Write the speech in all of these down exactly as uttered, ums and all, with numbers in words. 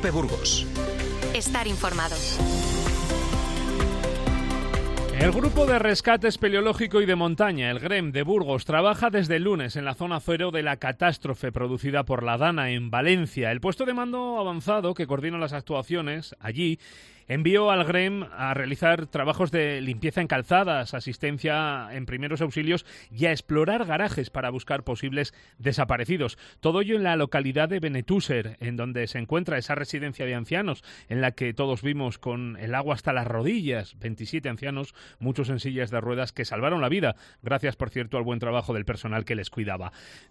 COPE Burgos. Estar informado. El Grupo de Rescate Espeleológico y de Montaña, el GREM de Burgos, trabaja desde el lunes en la zona cero de la catástrofe producida por la Dana en Valencia. El puesto de mando avanzado que coordina las actuaciones allí envió al GREM a realizar trabajos de limpieza en calzadas, asistencia en primeros auxilios y a explorar garajes para buscar posibles desaparecidos. Todo ello en la localidad de Benetúser, en donde se encuentra esa residencia de ancianos en la que todos vimos con el agua hasta las rodillas. veintisiete ancianos, muchos en sillas de ruedas, que salvaron la vida, gracias, por cierto, al buen trabajo del personal que les cuidaba.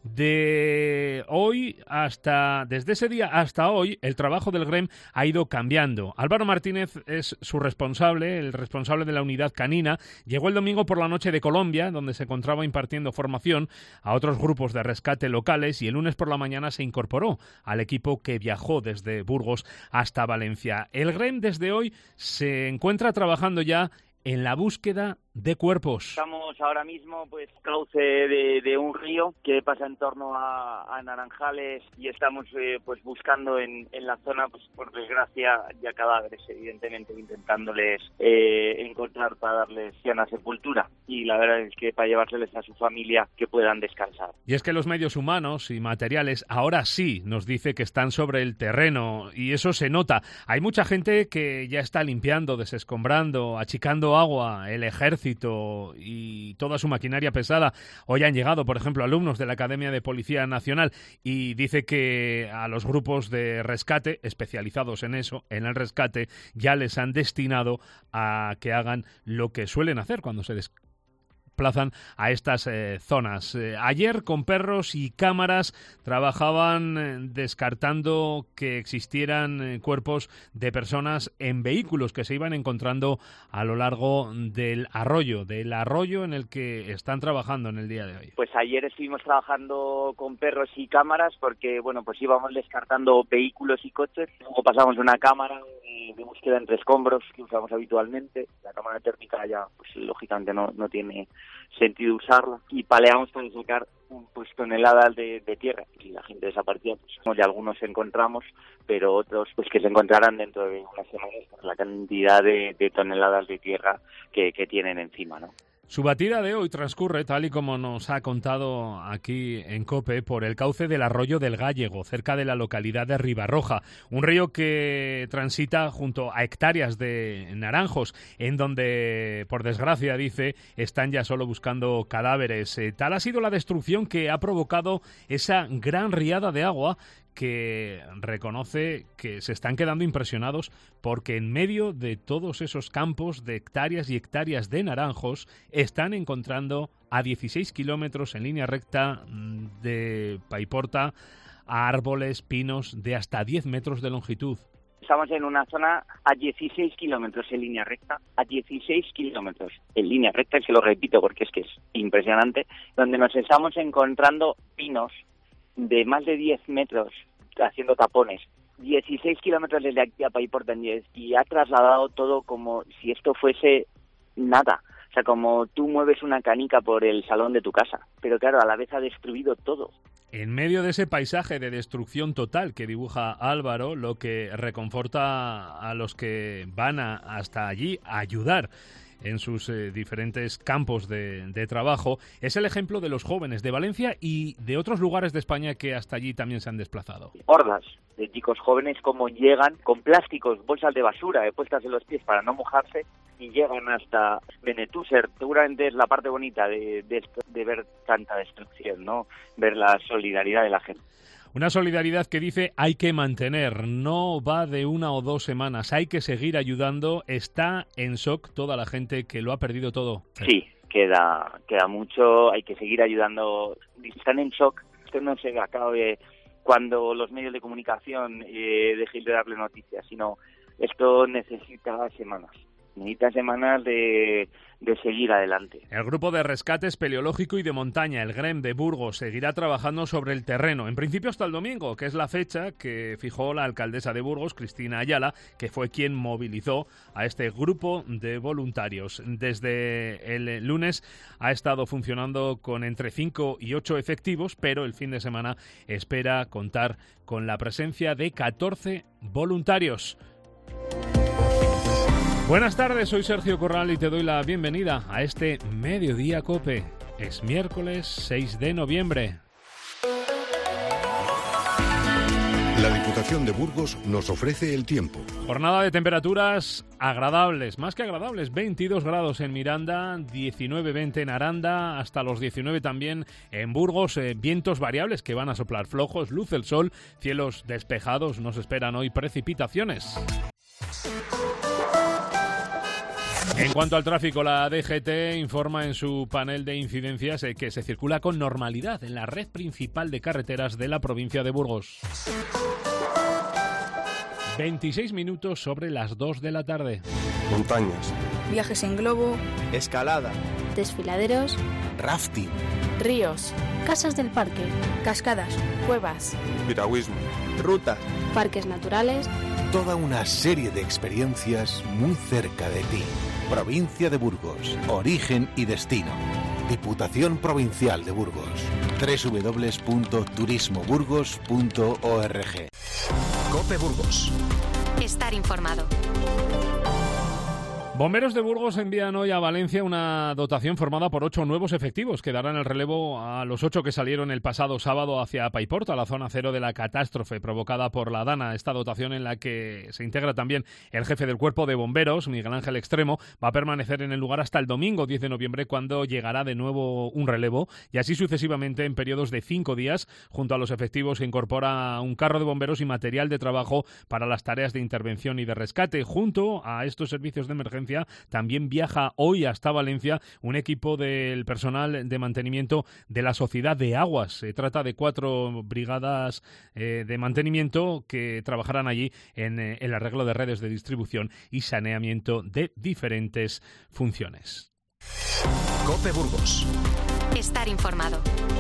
De hoy hasta, desde ese día hasta hoy, el trabajo del GREM ha ido cambiando. Álvaro Martínez es su responsable, el responsable de la unidad canina. Llegó el domingo por la noche de Colombia, donde se encontraba impartiendo formación a otros grupos de rescate locales, y el lunes por la mañana se incorporó al equipo que viajó desde Burgos hasta Valencia. El GREM desde hoy se encuentra trabajando ya en la búsqueda de cuerpos. Estamos ahora mismo, pues, cauce de, de un río que pasa en torno a, a Naranjales, y estamos, eh, pues, buscando en, en la zona, pues, por desgracia, ya cadáveres, evidentemente, intentándoles eh, encontrar para darles una sepultura. Y la verdad es que para llevárseles a su familia que puedan descansar. Y es que los medios humanos y materiales ahora sí nos dice que están sobre el terreno, y eso se nota. Hay mucha gente que ya está limpiando, desescombrando, achicando agua. El ejército y toda su maquinaria pesada. Hoy han llegado, por ejemplo, alumnos de la Academia de Policía Nacional, y dice que a los grupos de rescate especializados en eso, en el rescate, ya les han destinado a que hagan lo que suelen hacer cuando se desplazan a estas eh, zonas. Eh, ayer, con perros y cámaras, trabajaban eh, descartando que existieran eh, cuerpos de personas en vehículos que se iban encontrando a lo largo del arroyo, del arroyo en el que están trabajando en el día de hoy. Pues ayer estuvimos trabajando con perros y cámaras porque, bueno, pues íbamos descartando vehículos y coches. Luego pasamos una cámara de, de búsqueda entre escombros que usamos habitualmente. La cámara térmica ya, pues lógicamente no, no tiene sentido usarla, y paleamos para sacar pues toneladas de, de tierra, y la gente desaparecía. Pues ya algunos encontramos, pero otros pues que se encontrarán dentro de unas semanas por la cantidad de, de toneladas de tierra que, que tienen encima, ¿no? Su batida de hoy transcurre, tal y como nos ha contado aquí en COPE, por el cauce del arroyo del Gállego, cerca de la localidad de Ribarroja, un río que transita junto a hectáreas de naranjos, en donde, por desgracia, dice, están ya solo buscando cadáveres. Eh, tal ha sido la destrucción que ha provocado esa gran riada de agua, que reconoce que se están quedando impresionados porque en medio de todos esos campos de hectáreas y hectáreas de naranjos están encontrando a dieciséis kilómetros en línea recta de Paiporta a árboles, pinos de hasta diez metros de longitud. Estamos en una zona a dieciséis kilómetros en línea recta, a dieciséis kilómetros en línea recta, y se lo repito porque es que es impresionante, donde nos estamos encontrando pinos de más de diez metros haciendo tapones. dieciséis kilómetros desde aquí a Paiporta en diez, y ha trasladado todo como si esto fuese nada. O sea, como tú mueves una canica por el salón de tu casa. Pero claro, a la vez ha destruido todo. En medio de ese paisaje de destrucción total que dibuja Álvaro, lo que reconforta a los que van a, hasta allí a ayudar en sus eh, diferentes campos de, de trabajo, es el ejemplo de los jóvenes de Valencia y de otros lugares de España que hasta allí también se han desplazado. Hordas de chicos jóvenes como llegan con plásticos, bolsas de basura eh, puestas en los pies para no mojarse, y llegan hasta Benetúser. Seguramente es la parte bonita de, de, de ver tanta destrucción, ¿no? Ver la solidaridad de la gente. Una solidaridad que dice hay que mantener, no va de una o dos semanas, hay que seguir ayudando. Está en shock toda la gente que lo ha perdido todo. Sí, queda queda mucho, hay que seguir ayudando. Están en shock, esto no se acabe cuando los medios de comunicación eh, dejen de darle noticias, sino esto necesita semanas. necesita semanas de, de seguir adelante. El grupo de rescate espeleológico y de montaña, el GREM de Burgos, seguirá trabajando sobre el terreno, en principio hasta el domingo, que es la fecha que fijó la alcaldesa de Burgos, Cristina Ayala, que fue quien movilizó a este grupo de voluntarios. Desde el lunes ha estado funcionando con entre cinco y ocho efectivos, pero el fin de semana espera contar con la presencia de catorce voluntarios. Buenas tardes, soy Sergio Corral y te doy la bienvenida a este Mediodía COPE. Es miércoles seis de noviembre. La Diputación de Burgos nos ofrece el tiempo. Jornada de temperaturas agradables, más que agradables, veintidós grados en Miranda, diecinueve veinte en Aranda, hasta los diecinueve también en Burgos, eh, vientos variables que van a soplar flojos, luz el sol, cielos despejados, nos esperan hoy precipitaciones. En cuanto al tráfico, la D G T informa en su panel de incidencias que se circula con normalidad en la red principal de carreteras de la provincia de Burgos. veintiséis minutos sobre las dos de la tarde. Montañas. Viajes en globo. Escalada. Desfiladeros. Rafting. Ríos. Casas del parque. Cascadas. Cuevas. Piragüismo. Ruta. Parques naturales. Toda una serie de experiencias muy cerca de ti. Provincia de Burgos. Origen y destino. Diputación Provincial de Burgos. doble u doble u doble u punto turismo burgos punto org. COPE Burgos. Estar informado. Bomberos de Burgos envían hoy a Valencia una dotación formada por ocho nuevos efectivos que darán el relevo a los ocho que salieron el pasado sábado hacia Paiporta, la zona cero de la catástrofe provocada por la Dana. Esta dotación, en la que se integra también el jefe del cuerpo de bomberos, Miguel Ángel Extremo, va a permanecer en el lugar hasta el domingo diez de noviembre, cuando llegará de nuevo un relevo, y así sucesivamente en periodos de cinco días. Junto a los efectivos se incorpora un carro de bomberos y material de trabajo para las tareas de intervención y de rescate. Junto a estos servicios de emergencia también viaja hoy hasta Valencia un equipo del personal de mantenimiento de la Sociedad de Aguas. Se trata de cuatro brigadas eh, de mantenimiento que trabajarán allí en eh, el arreglo de redes de distribución y saneamiento de diferentes funciones. COPE Burgos. Estar informado.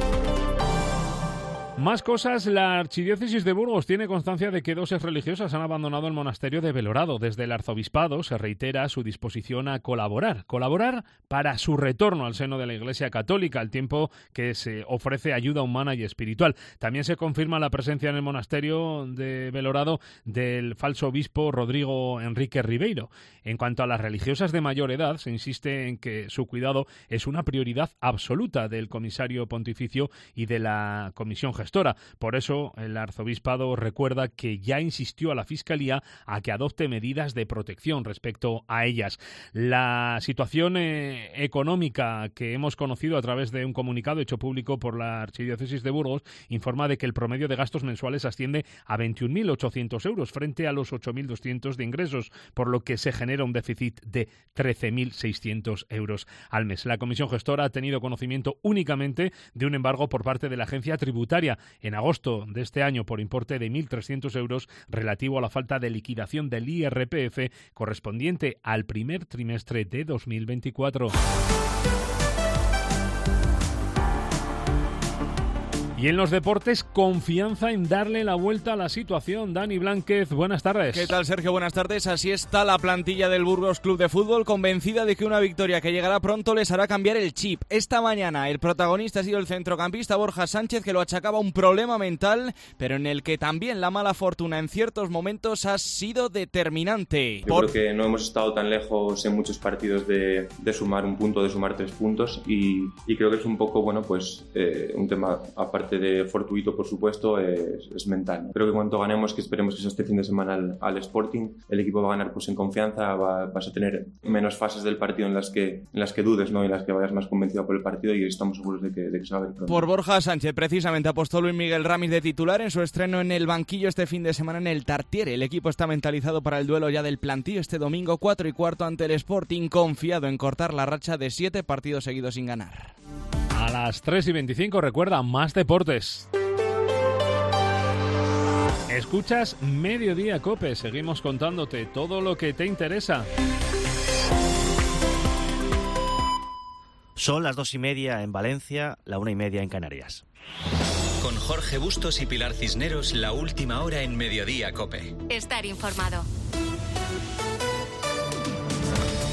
Más cosas. La Archidiócesis de Burgos tiene constancia de que dos exreligiosas han abandonado el monasterio de Belorado. Desde el arzobispado se reitera su disposición a colaborar, colaborar para su retorno al seno de la Iglesia Católica, al tiempo que se ofrece ayuda humana y espiritual. También se confirma la presencia en el monasterio de Belorado del falso obispo Rodrigo Enrique Ribeiro. En cuanto a las religiosas de mayor edad, se insiste en que su cuidado es una prioridad absoluta del comisario pontificio y de la comisión gestora. Por eso, el arzobispado recuerda que ya insistió a la Fiscalía a que adopte medidas de protección respecto a ellas. La situación eh, económica que hemos conocido a través de un comunicado hecho público por la Archidiócesis de Burgos informa de que el promedio de gastos mensuales asciende a veintiún mil ochocientos euros frente a los ocho mil doscientos de ingresos, por lo que se genera un déficit de trece mil seiscientos euros al mes. La comisión gestora ha tenido conocimiento únicamente de un embargo por parte de la agencia tributaria en agosto de este año por importe de mil trescientos euros relativo a la falta de liquidación del I R P F correspondiente al primer trimestre de dos mil veinticuatro. Y en los deportes, confianza en darle la vuelta a la situación. Dani Blánquez, buenas tardes. ¿Qué tal, Sergio? Buenas tardes. Así está la plantilla del Burgos Club de Fútbol, convencida de que una victoria que llegará pronto les hará cambiar el chip. Esta mañana el protagonista ha sido el centrocampista Borja Sánchez, que lo achacaba a un problema mental, pero en el que también la mala fortuna en ciertos momentos ha sido determinante. Yo Por... creo que no hemos estado tan lejos en muchos partidos de, de sumar un punto, de sumar tres puntos, y, y creo que es un poco, bueno, pues eh, un tema aparte de fortuito, por supuesto, es, es mental. Creo que cuanto ganemos, que esperemos que sea este fin de semana al, al Sporting, el equipo va a ganar pues en confianza, va, vas a tener menos fases del partido en las que en las que dudes, ¿no? En las que vayas más convencido por el partido, y estamos seguros de que, de que se va a ver pronto. Por Borja Sánchez, precisamente, apostó Luis Miguel Ramis de titular en su estreno en el banquillo este fin de semana en el Tartiere. El equipo está mentalizado para el duelo ya del plantillo este domingo cuatro y cuarto ante el Sporting, confiado en cortar la racha de siete partidos seguidos sin ganar. A las tres y veinticinco, recuerda, más deportes. Escuchas Mediodía COPE, seguimos contándote todo lo que te interesa. Son las dos y media en Valencia, la una y media en Canarias. Con Jorge Bustos y Pilar Cisneros, la última hora en Mediodía COPE. Estar informado.